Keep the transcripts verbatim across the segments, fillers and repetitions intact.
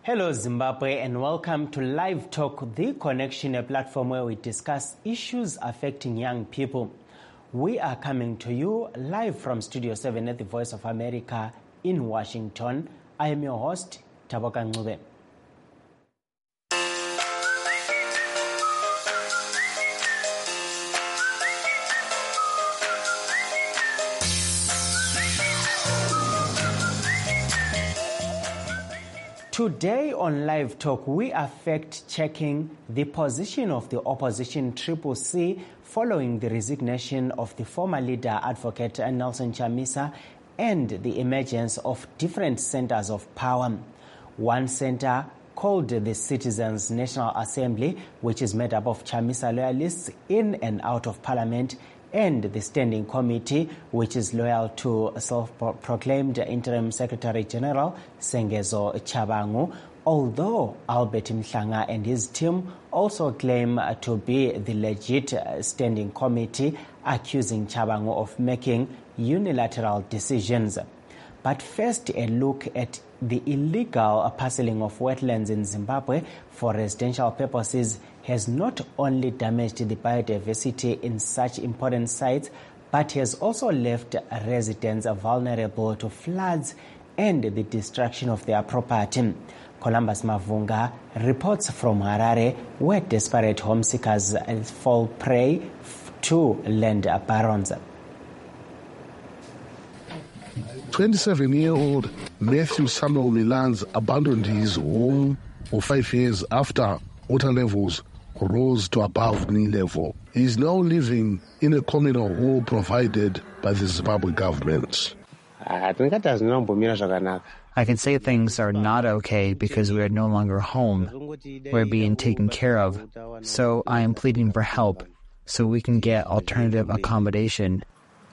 Hello Zimbabwe and welcome to Live Talk, the connection, a platform where we discuss issues affecting young people. We are coming to you live from Studio seven at the Voice of America in Washington. I am your host, Taboka Ngube. Today on Live Talk, we are fact-checking the position of the opposition Triple C following the resignation of the former leader, Advocate Nelson Chamisa, and the emergence of different centers of power. One center, called the Citizens National Assembly, which is made up of Chamisa loyalists in and out of parliament, and the Standing Committee, which is loyal to self-proclaimed Interim Secretary General Sengezo Chabangu, although Albert Mhlanga and his team also claim to be the legit Standing Committee, accusing Chabangu of making unilateral decisions. But first, a look at the illegal parceling of wetlands in Zimbabwe for residential purposes has not only damaged the biodiversity in such important sites, but has also left residents vulnerable to floods and the destruction of their property. Columbus Mavunga reports from Harare, where desperate home seekers fall prey to land barons. twenty-seven-year-old Matthew Samuel Milans abandoned his home for five years after water levels rose to above knee level. He is now living in a communal hall provided by the Zimbabwe government. I can say things are not okay because we are no longer home. We're being taken care of. So I am pleading for help so we can get alternative accommodation.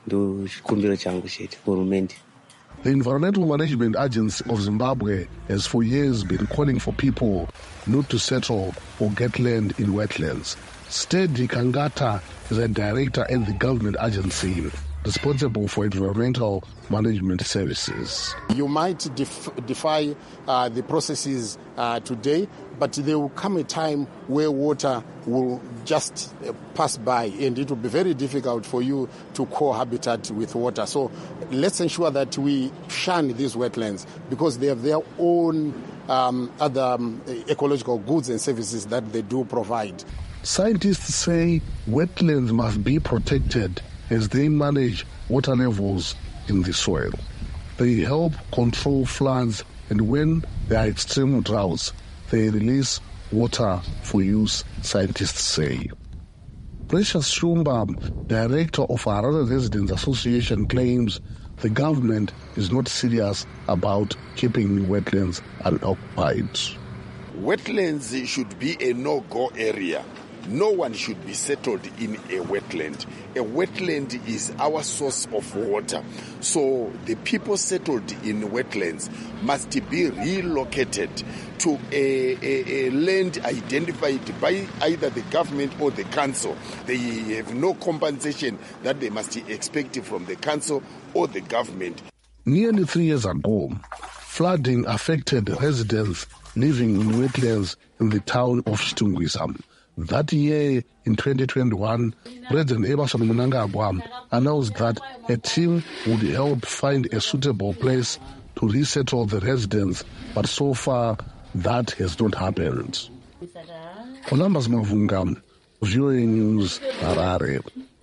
The Environmental Management Agency of Zimbabwe has for years been calling for people not to settle or get land in wetlands. Steady Kangata is a director at the government agency responsible for environmental management services. You might def- defy uh, the processes uh, today, but there will come a time where water will just uh, pass by and it will be very difficult for you to cohabitate with water. So let's ensure that we shun these wetlands because they have their own um, other um, ecological goods and services that they do provide. Scientists say wetlands must be protected as they manage water levels in the soil. They help control floods, and when there are extreme droughts, they release water for use, scientists say. Precious Shumba, director of Harare Residents Association, claims the government is not serious about keeping wetlands unoccupied. Wetlands should be a no-go area. No one should be settled in a wetland. A wetland is our source of water. So the people settled in wetlands must be relocated to a, a, a land identified by either the government or the council. They have no compensation that they must expect from the council or the government. Nearly three years ago, flooding affected residents living in wetlands in the town of Chitungwisa. That year, in twenty twenty-one, President Emmerson Mnangagwa announced that a team would help find a suitable place to resettle the residents, but so far, that has not happened. Columbus Mavunga, V O A News, Harare.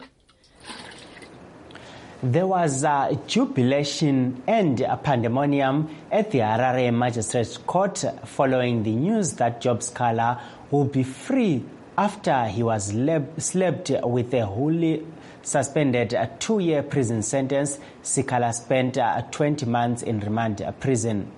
There was a jubilation and a pandemonium at the Harare Magistrates Court following the news that Job Scala will be free after he was lab- slapped with a wholly suspended a two-year prison sentence. Sikala spent uh, twenty months in remand prison.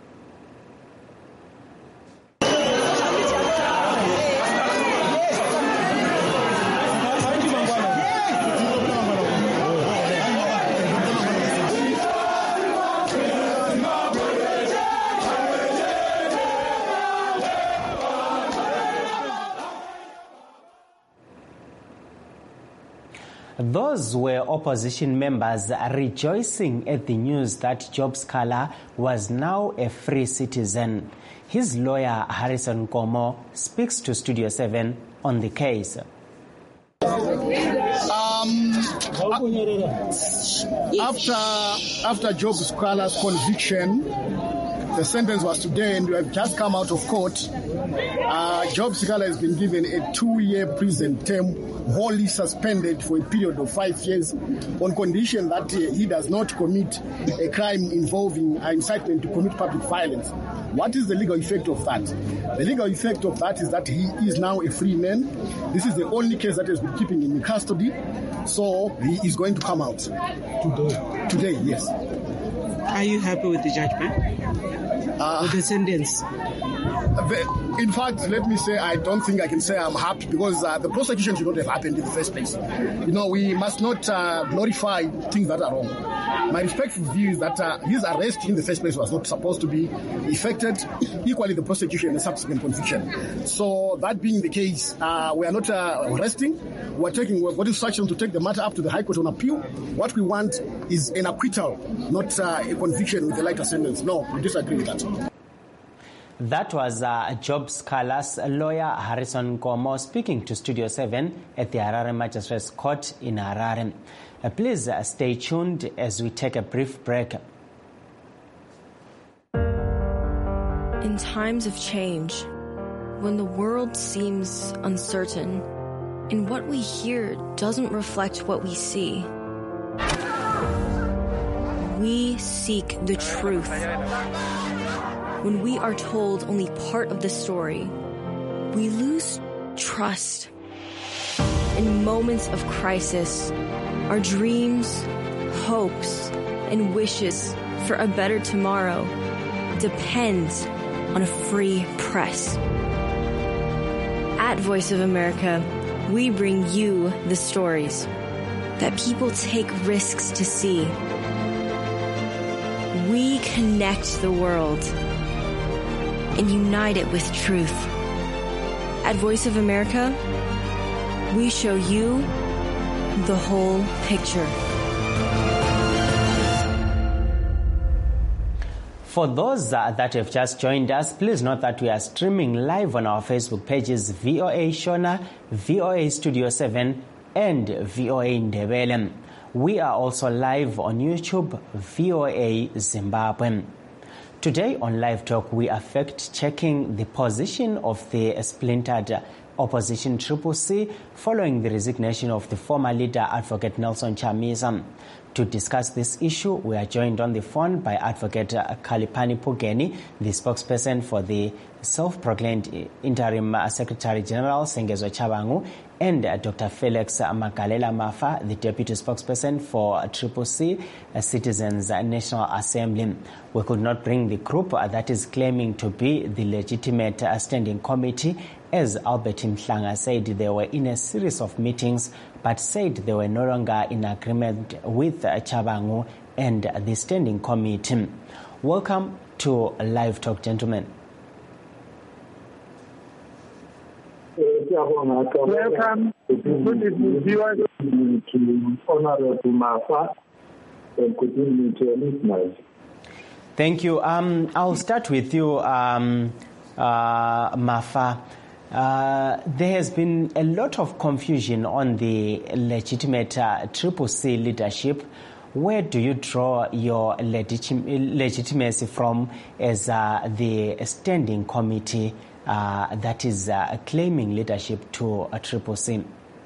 Those Those were opposition members rejoicing at the news that Job Scala was now a free citizen. His lawyer, Harrison Nkomo, speaks to Studio seven on the case. Um, after, after Job Scala's conviction, the sentence was today, and we have just come out of court. Uh, Job Scala has been given a two-year prison term, wholly suspended for a period of five years, on condition that uh, he does not commit a crime involving uh, incitement to commit public violence. What is the legal effect of that? The legal effect of that is that he is now a free man. This is the only case that has been keeping him in custody, so he is going to come out today. Today, yes. Are you happy with the judgment? Uh, with the sentence? In fact, let me say, I don't think I can say I'm happy, because uh, the prosecution should not have happened in the first place. You know, we must not uh, glorify things that are wrong. My respectful view is that uh, his arrest in the first place was not supposed to be effected. Equally, the prosecution and the subsequent conviction. So that being the case, uh, we are not uh, arresting. We are taking what instruction to take the matter up to the High Court on appeal. What we want is an acquittal, not uh, a conviction with a lighter sentence. No, we disagree with that. That was uh, Job Scala's lawyer, Harrison Nkomo, speaking to Studio seven at the Harare Magistrates Court in Harare. Uh, please uh, stay tuned as we take a brief break. In times of change, when the world seems uncertain and what we hear doesn't reflect what we see, we seek the truth. When we are told only part of the story, we lose trust. In moments of crisis, our dreams, hopes, and wishes for a better tomorrow depend on a free press. At Voice of America, we bring you the stories that people take risks to see. We connect the world and unite it with truth. At Voice of America, we show you the whole picture. For those uh, that have just joined us, please note that we are streaming live on our Facebook pages V O A Shona, V O A Studio seven, and V O A Ndebele. We are also live on YouTube, V O A Zimbabwe. Today on Live Talk, we are fact-checking the position of the splintered opposition Triple C following the resignation of the former leader, Advocate Nelson Chamisa. To discuss this issue, we are joined on the phone by Advocate Khalipani Phugeni, the spokesperson for the self-proclaimed Interim Secretary General, Sengezo Chabangu, and Doctor Felix Magalela Mafa, the Deputy Spokesperson for Triple C Citizens National Assembly. We could not bring the group that is claiming to be the legitimate standing committee, as Albert Mhlanga said they were in a series of meetings, but said they were no longer in agreement with Chabangu and the standing committee. Welcome to Live Talk, gentlemen. Welcome. Good evening, viewers. To Honorable Mafa and good evening to listeners. Thank you. Um, I'll start with you, um, uh, Mafa. Uh, there has been a lot of confusion on the legitimate uh, Triple C leadership. Where do you draw your legitim- legitimacy from as uh, the standing committee uh, that is uh, claiming leadership to a Triple C?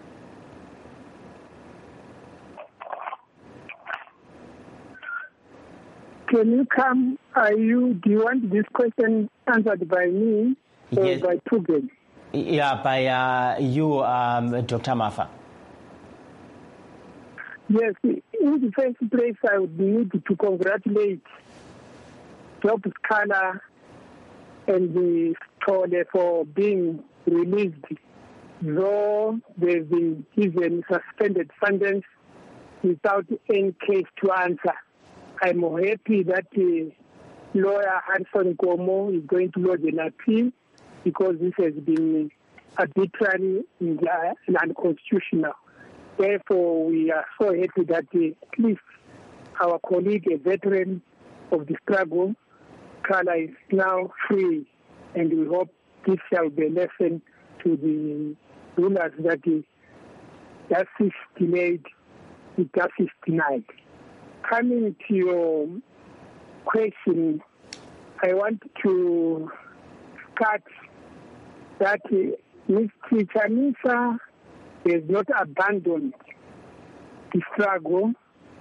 Can you come? Are you? Do you want this question answered by me or yes. by Phugeni? Yeah, by uh, you, um, Doctor Mafa. Yes, in the first place, I would need to congratulate Job Scala and the Tole for being released, though they've been given suspended sentence without any case to answer. I'm happy that uh, lawyer Harrison Nkomo is going to lodge an appeal, because this has been arbitrary and unconstitutional. therefore, we are so happy that uh, at least our colleague, a veteran of the struggle, Kala, is now free, and we hope this shall be a lesson to the rulers that the justice delayed, the justice denied. Coming to your question, I want to start that uh, Mister Chamisa has not abandoned the struggle.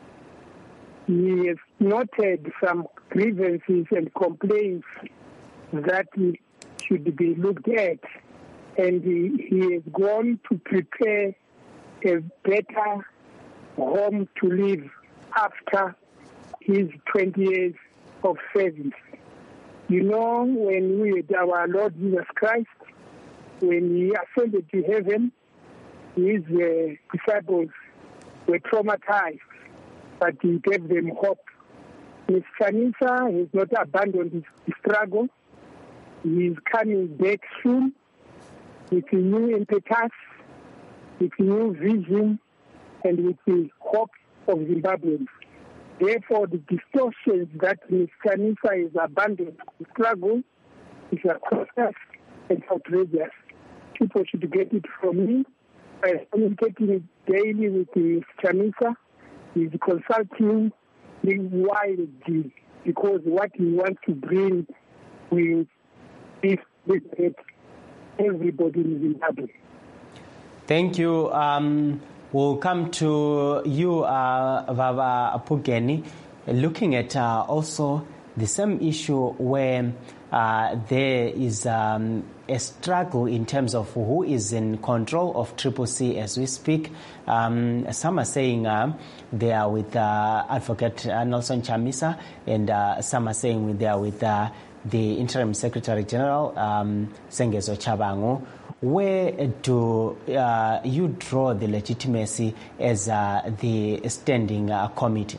He has noted some grievances and complaints that should be looked at, and he, he has gone to prepare a better home to live after his twenty years of service. You know, when we had our Lord Jesus Christ, when he ascended to heaven, his uh, disciples were traumatized, but he gave them hope. Mister Chamisa has not abandoned his, his struggle. He is coming back soon with a new impetus, with a new vision, and with the hope of Zimbabweans. Therefore, the distortions that Mister Chamisa has abandoned the struggle is atrocious and outrageous. People should get it from me. I am communicating daily with Mister Chamisa. He is consulting me wildly because what he wants to bring will benefit everybody in Zimbabwe. Thank you. Um, we'll come to you, uh, Vava Pugeni, looking at uh, also the same issue where uh, there is um, a struggle in terms of who is in control of Triple C as we speak. Um, some are saying uh, they are with uh, Advocate Nelson Chamisa, and uh, some are saying they are with uh, the Interim Secretary General, um, Sengezo Chabangu. Where do uh, you draw the legitimacy as uh, the standing uh, committee?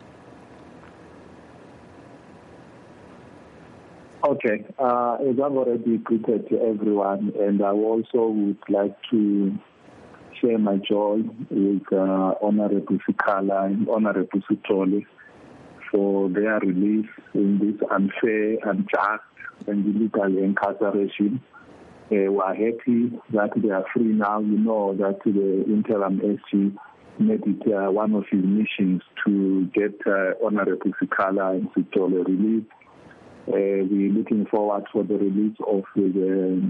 Okay, uh, as I've already greeted to everyone, and I also would like to share my joy with uh, Honorable Sikala and Honorable Sitole for their release in this unfair, unjust, and illegal incarceration. Uh, we are happy that they are free now. You know that the interim S G made it uh, one of his missions to get uh, Honorable Sikala and Sitole released. Uh, we're looking forward for the release of the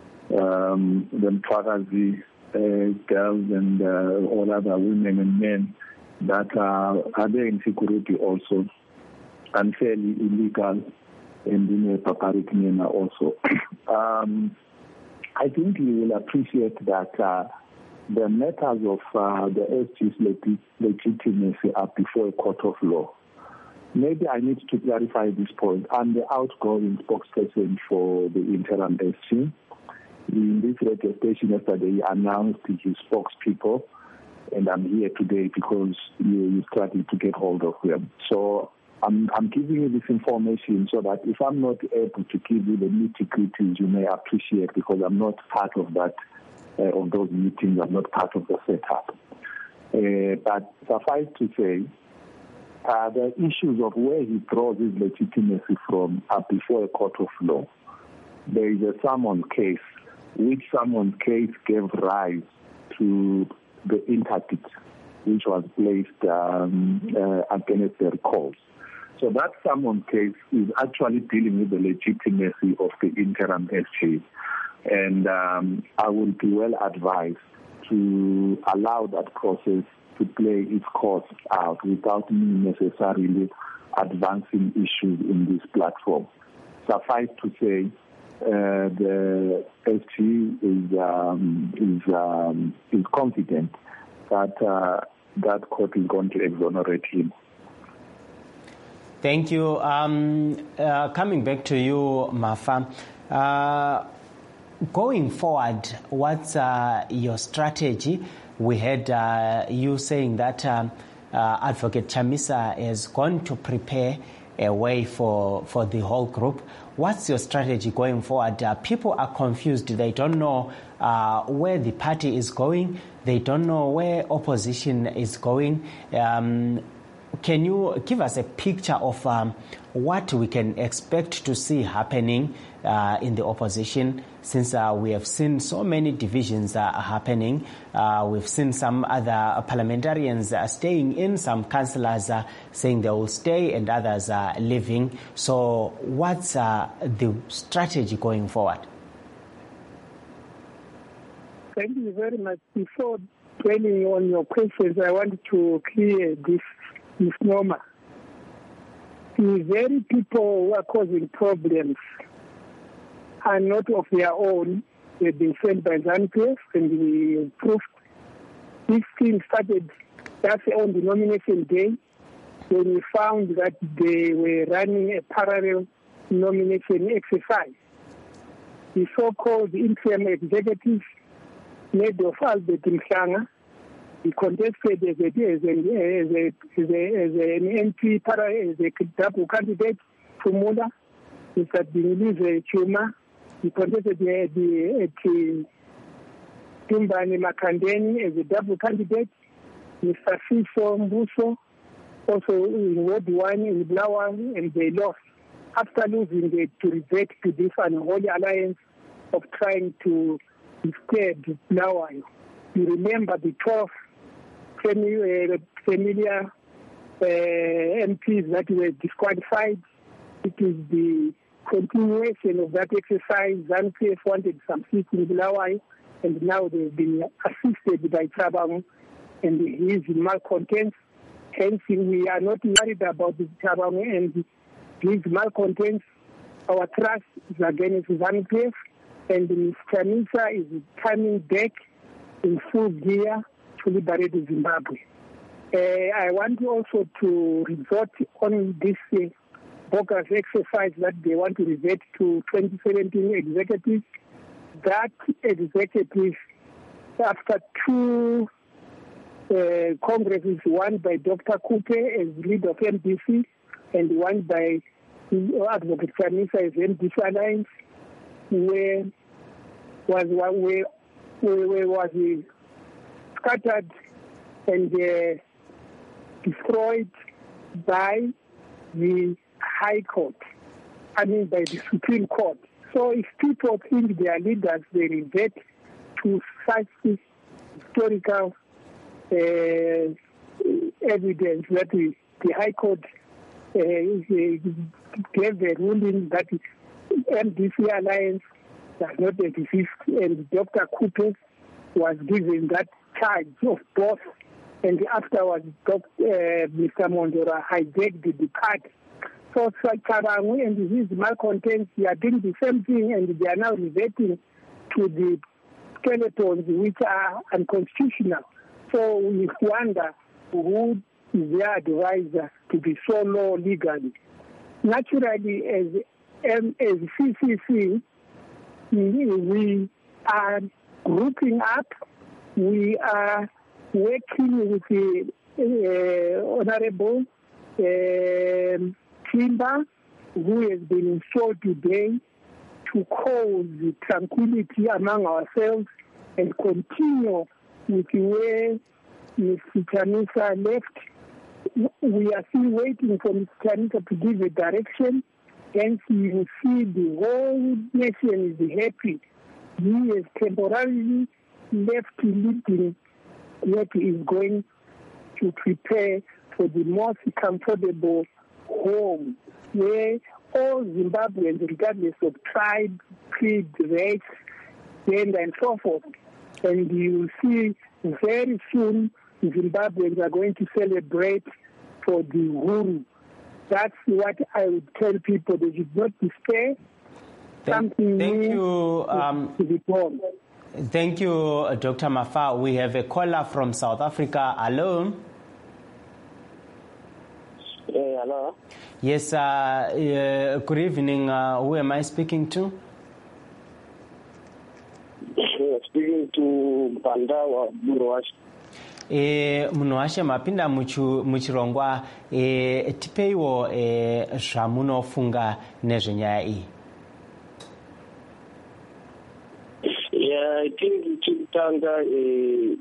um, the Mfakazi uh, girls and uh, all other women and men that are, are there in security also, unfairly illegal and in a barbaric manner also. um, I think you will appreciate that uh, the matters of uh, the S G's leg- legitimacy are before a court of law. Maybe I need to clarify this point. I'm the outgoing spokesperson for the interim S G. In this radio station yesterday, he announced his spokespeople, and I'm here today because you, you started to get hold of them. So I'm, I'm giving you this information so that if I'm not able to give you the nitty-gritties, you may appreciate, because I'm not part of that, uh, of those meetings. I'm not part of the setup. Uh, but suffice to say, uh, the issues of where he draws his legitimacy from are before a court of law. There is a summons case, which summons case gave rise to the interdict, which was placed um, uh, against their cause. So that summons case is actually dealing with the legitimacy of the interim S G. And um, I will be well advised to allow that process to play its course out without me necessarily advancing issues in this platform. Suffice to say, uh, the S G is um, is um, is confident that uh, that court is going to exonerate him. Thank you. Um, uh, coming back to you, Mafa, uh, going forward, what's uh, your strategy? We had uh, you saying that um, uh, Advocate Chamisa has gone to prepare a way for, for the whole group. What's your strategy going forward? Uh, people are confused. They don't know uh, where the party is going. They don't know where opposition is going. Um, can you give us a picture of um, what we can expect to see happening uh, in the opposition, since uh, we have seen so many divisions uh, happening? Uh, we've seen some other parliamentarians uh, staying in, some councillors uh, saying they will stay, and others are uh, leaving. So what's uh, the strategy going forward? Thank you very much. Before dwelling on your questions, I want to clear this misnomer. The very people who are causing problems are not of their own. They've been sent by ZANU-P F, and we proved this thing started just on the nomination day, when we found that they were running a parallel nomination exercise. The so-called interim executives made of Albert Mhlanga, he contested as, a, as, a, as, a, as, a, as an M P, para, as a double candidate to Mula, Mister Bingilize Chuma. He contested at the, at Tumbani Makandeni as a double candidate. Mister Fiso Mbuso, also in Ward one in Blawan, and they lost. After losing, they to revert to this unholy alliance of trying to instead Blawan. You remember the twelve familiar, familiar uh, M Ps that were disqualified. It is the continuation of that exercise. ZANU-P F wanted some seats in Bulawayo, and now they've been assisted by Thabang and his malcontents. Hence, we are not worried about the Thabang and his malcontents. Our trust is against ZANU-P F, and Mister Chamisa is coming back in full gear to liberate Zimbabwe. Uh, I want also to resort on this uh, bogus exercise that they want to revert to twenty seventeen executives. That executive, after two uh, congresses, one by Doctor Coupe as leader of M D C and one by Advocate Chamisa as M D C Alliance, where was where, where, where was he scattered and uh, destroyed by the High Court, I mean by the Supreme Court. So if people think they are leaders, they revert to such historical uh, evidence that the, the High Court uh, gave a ruling that M D C Alliance does not exist, and Doctor Coupe was given that charge of both, and afterwards Doctor Uh, Mister Mondora hijacked the party. So Thabang and his malcontents, they are doing the same thing, and they are now reverting to the skeletons which are unconstitutional. So we wonder who is their advisor to be so low legally. Naturally, as, as C C C, we are grouping up. We are working with the uh, Honorable uh, Timber, who has been installed today to cause tranquility among ourselves and continue with the way Mister Chamisa left. We are still waiting for Mister Chamisa to give a direction, and you will see the whole nation is happy. He has temporarily left leading what he is going to prepare for the most comfortable home where all Zimbabweans, regardless of tribe, creed, race, gender, and so forth, and you will see very soon Zimbabweans are going to celebrate for the Uhuru. That's what I would tell people. They should not despair. Thank, Something thank new you. Um, to be born. Thank you, Doctor Mafa. We have a caller from South Africa. Hello. Hey, hello. Yes, uh, uh, good evening. Uh, who am I speaking to? Speaking to Bandawa Buruash. eh munhu washe mapinda muchirongwa eh tipeiwo eh zvamunofunga nezvenyaya iyi. Yeah, I think chitanga eh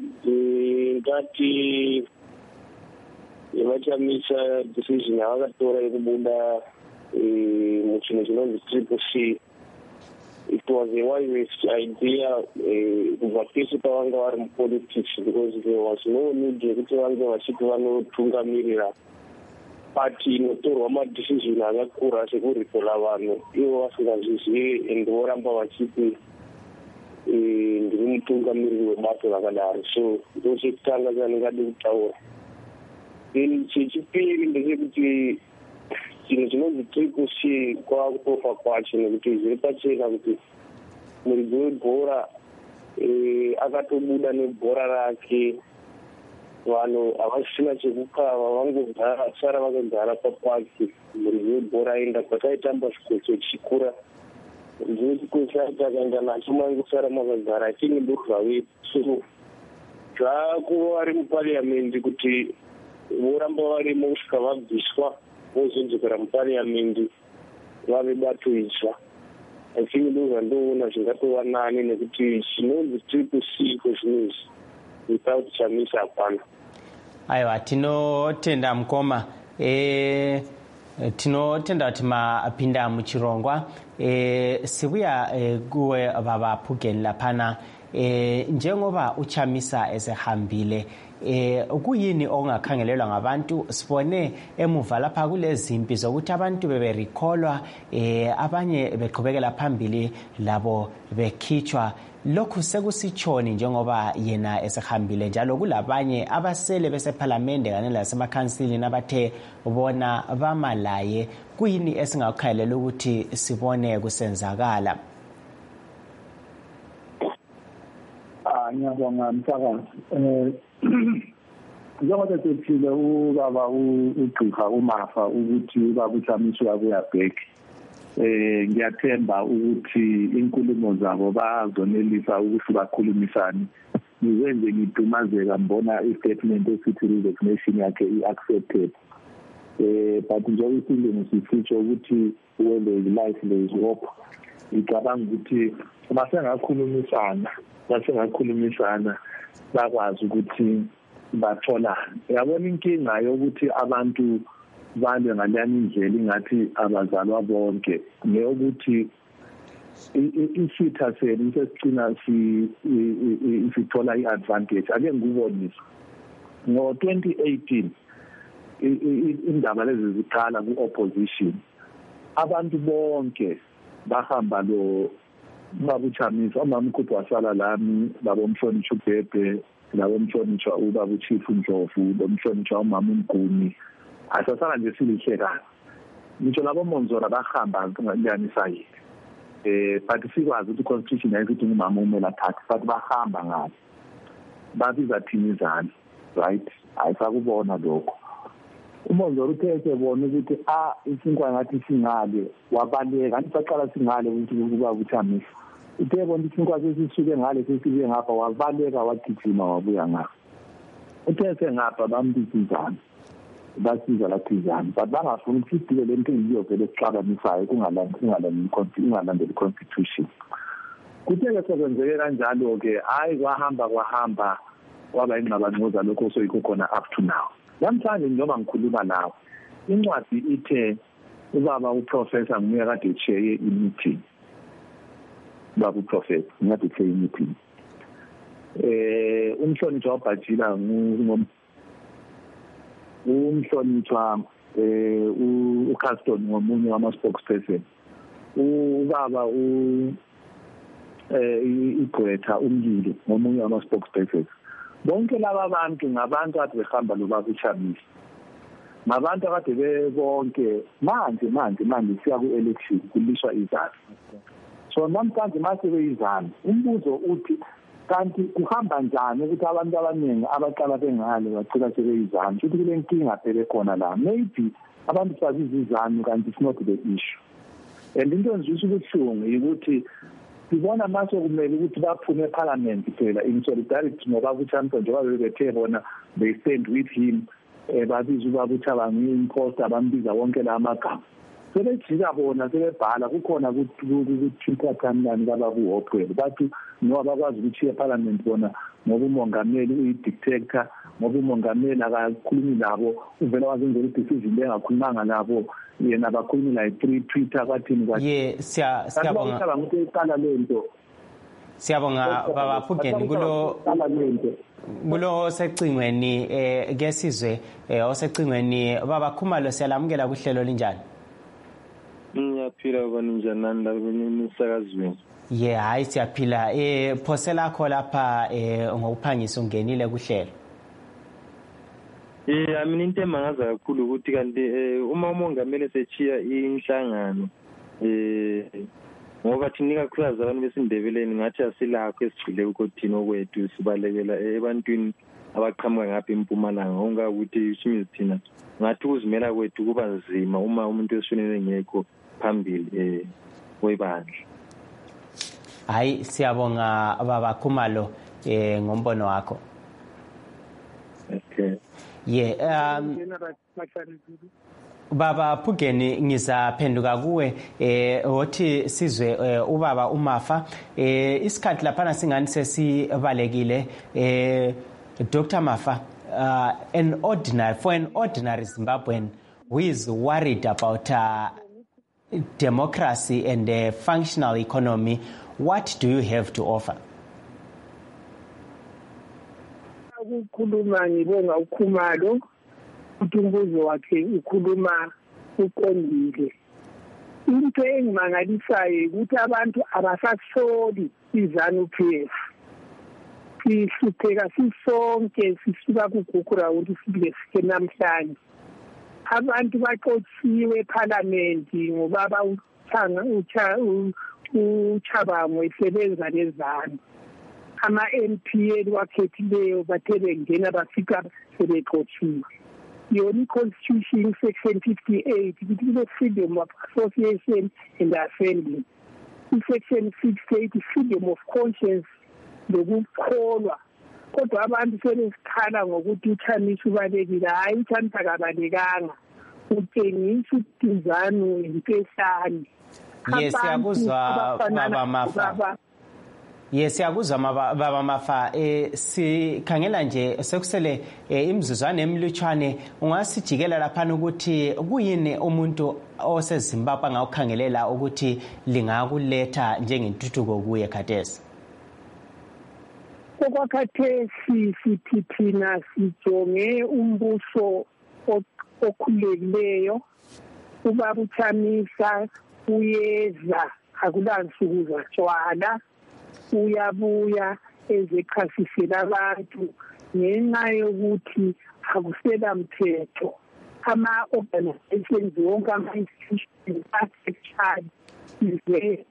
ngati vachamisa decision yavakatora yekubuda muchinhu chinonzi triple C. It was a wisest idea kubva pese pavanga vari mupolitics, because there was no need yekuti vange vachiti vanotungamirira pati inotorwa madecision akakura sekuripola vanhu ivo vasingazvizivi and voramba vachiti ndiri mutungamiriri webato vakadaro. So ndo chekutanga chaningade kutaura. Then chechipiri ndechekuti chinhu chinonzi triple C kwakutofa kwacho nekuti zviri pachena kuti muridzi webhora akatobuda nebhora rake, vanhu havasina chekukava, vangogara sara vakagara papaki. Muridzi webhora aenda kwataitamba chikocho chikura, muridzi wechikocho aiti akaenda nacho mangosara makagara achinge ndokuzvavepo. So zvaakuva vari mupariamendi kuti voramba varimo kusvika vabviswa vozodzokera mupariamendi vave bato itsva. I think ndo zvandoona zvingatova nani nekuti chinonzi triple C kwezvinezvi without Chamisa hapana. Aiwa, tinotenda mukoma. Eh tinotenda kuti mapinda muchirongwa. Eh sibuya kuwe baba Phugeni laphana. Eh njengoba uChamisa esehambile, eh ukuyini ongakhangelelwa ngabantu? Sibone emuva lapha kulezi impi zokuthi abantu beberecallwa, eh abanye beqhubekela phambili labo bekhitshwa. Lokhu sekusitshoni njengoba yena esehambile, njalo kulabanye abasele beseParliament kanye lasemakhansili nabathe bona bamalaye. Kuyini esingakhalela ukuthi sibone kusenzakala? Ngiyabonga msakazi. Eh njengoba sesiphile ubaba uGqika uMafa ukuthi ubaba uChamisa uyabuya back. Eh ngiyathemba ukuthi inkulumo zabo bazonelisa ukuthi bakhulumisane. Ngizenze ngidumazeka mbona istatement esithi resignation yakhe iaccepted. Eh but njengoba isilungu sisitsho ukuthi when there is life there is hope. Ngicabanga ukuthi masengakhulumisana basengakhulumisana bakwazi ukuthi bathola. Yabona inkinga yokuthi abantu bale ngalani indlela ingathi abazalwa bonke neyokuthi isitha senu sesicina si sithola iadvantage. Ake ngikubonise ngo twenty eighteen indaba lezi ziqala ku-opposition, abantu bonke bahamba lo Baba uChamisa, umama uKhuphu wasala lami, baba umhlonishwa uBhebhe, labo umhlonishwa ubaba uChief Ndlovu, lo umhlonishwa umama uMguni. Asasala nje silihlekana. Ngitsho labo Monzora bahamba ngalyanisa yini. Eh but sikwazi ukuthi constitution ayithi umama umela thathi, but bahamba ngayo. Babiza thimizana, right? Ayisakubona lokho. Umonzora uthethe bona ukuthi ah isinkwa ngathi singale wabaleka anti saqala singale ukuthi kuba uChamisa. Uthe bona isinkwa sesisuke ngale sesibe ngapha wabaleka wagijima wabuya ngapha. Uthethe ngapha bambizana. Basiza laphizana but bangafuni ukuthi le nto iyovele exabanisayo kungalandeli kungalandeli constitution. Kuthe sekwenzeke kanjalo ke hayi kwahamba kwahamba kwaba ingqabangcoza lokho soyikukhona up to now. Namhlanje njengoba ngikhuluma nawe incwadi ithe ubaba uprofessor nguye kade echair i-meeting. Baba uprofessor ngade echair i-meeting. Eh umhlonishwa wabhajila ngum umhlonishwa eh uCaston ngomunye wama spokesperson. Ubaba u eh iGqwetha umlilo ngomunye wama spokesperson. Bonke laba bantu ngabantu ade behamba lo baba uChamisa. Ngabantu akade bebonke manje manje manje siya ku election kulishwa izathu. So namhlanje mase beyizana. Umbuzo uthi kanti kuhamba njani ukuthi abantu abaningi abaqala bengale bacela sebeyizana. Futhi kule nkinga phela khona la. Maybe abantu sabizizana kanti it's not the issue. And into nje ubuhlungu ukuthi sibona mase kumele ukuthi baphume eParliament phela in solidarity ngoba uChamisa njengoba bebethe bona they stand with him. Babiza ubaba uThabang inkosi abambiza wonke la magama. Sebejika bona sebebhala kukhona ku-Twitter timeline kababa uHopewell bathi ngoba bakwazi ukuthi eParliament bona ngoba umongameli uyi-dictator ngoba umongameli akakhulumi labo uvela wazenzela i-decision lengakhulumanga labo yena abakhulumi la i-Twitter kwathini kwathi ye siyabonga uThabang ukuthi iqala lento siyabonga baba Phugeni kulo kulo secingweni eh ke sizwe osecingweni baba Khumalo siyalamukela kuhlelo linjani ngiyaphila bani njani nani la kwenisakazweni ye hayi siyaphila eh phosela kho lapha eh ngokuphangisa ungenile kuhlelo eh amina into emangaza kakhulu ukuthi kanti uma umongameli sechiya inhlangano eh ngoba thini kakhulukazi abantu besindebeleni ngathi asilakho esigcile ukhothini okwethu sibalekela ebantwini abaqhamuka ngapha eMpumalanga ongakuthi ishimizi thina ngathi ukuzimela kwethu kuba nzima uma umuntu esishonele ngekho phambili eh webandla. Hayi siyabonga baba Khumalo eh ngombono wakho. Okay. Yeah um Baba Phugeni ngizaphenduka kuwe eh othi sizwe eh, ubaba uMafa eh isikhathi lapha singani sesibalekile eh Doctor Mafa uh, an ordinary for an ordinary Zimbabwean who is worried about uh, democracy and a functional economy, what do you have to offer? Ukukhuluma ngibonga uKhumalo uTumbuzo wakhe ukhuluma uqondile. Into engimangalisayo ukuthi abantu abasasoli iZANU-P F. Sihlupheka sisonke sisuka kuGugura ukuthi sibe sike namhlanje. Abantu baqotshiwe eParliament ngobaba uThanga ucha uChabang esebenza neZANU. Ama M P wakhethileyo bathe bengena bafika sebeqotshiwe. Yona Constitution section fifty-eight ukuthi kube freedom of association and assembly. Section sixty-eight freedom of conscience lokukholwa. Kodwa abantu sebesikhala ngokuthi uChamisa ubalekile hayi uChamisa akabalekanga. Utshengisa ukuthi iZANU impeshani. Yes siyakuzwa baba Mafa. Yes siyakuzwa baba Mafa eh sikhangela nje sekusele imizuzwana emilutshwane ungasijikela lapha ukuthi kuyini umuntu oseZimbabwe angakukhangelela ukuthi lingakuletha njengentuthuko kuye khathesi. Okwakhathesi sithi thina sijonge umbuso okhululekileyo ubaba uChamisa uyeza akulansuku zatshwala uyabuya ezekhasisela abantu ngenxa yokuthi akusela mthetho ama organizations wonke ama institutions asekhaya ize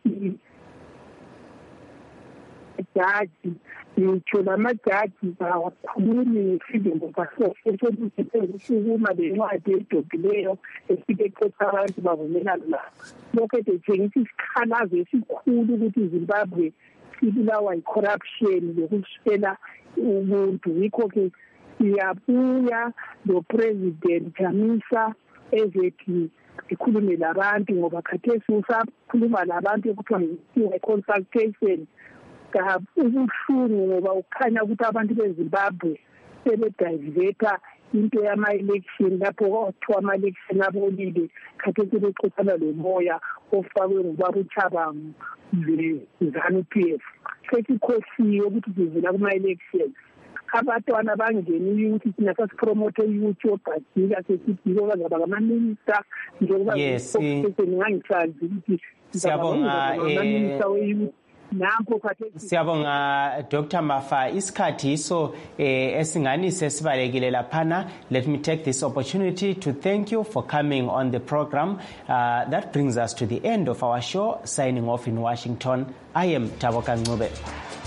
jaji ngitsho lamajaji bawakhulumi ngefreedom of association ukusukuma lencwadi edobileyo efike eqotha abantu bavumelana lapho lokho etshengisa isikhalazo esikhulu ukuthi iZimbabwe sibulawa yi-corruption lokuswela ubuntu yikho-ke siyabuya lo-president Chamisa ezethi ikhulume labantu ngoba khathesi usakhuluma labantu ekuthiwa i-consultation ubuhlungu ngoba ukhanya ukuthi abantu beZimbabwe sebediveta into yama-election lapho kwathiwa ama-election abolile khathesi bexoxana lomoya ofakwe ngubaba uChabang le-ZANU-P F. Sesikhohliwe ukuthi sivela kuma-election abantwana bangeni ukuthi thina sasipromote youth yogajika sesibhiko bazaba ngamaminista njengoba ngangisazi ukuthi siyabonga amaminista we-youth. Siyabonga Doctor Mafa isikhathi iso eh, esingani sesibalekile laphana. Let me take this opportunity to thank you for coming on the program. Uh, that brings us to the end of our show. Signing off in Washington, I am Taboka Ncube.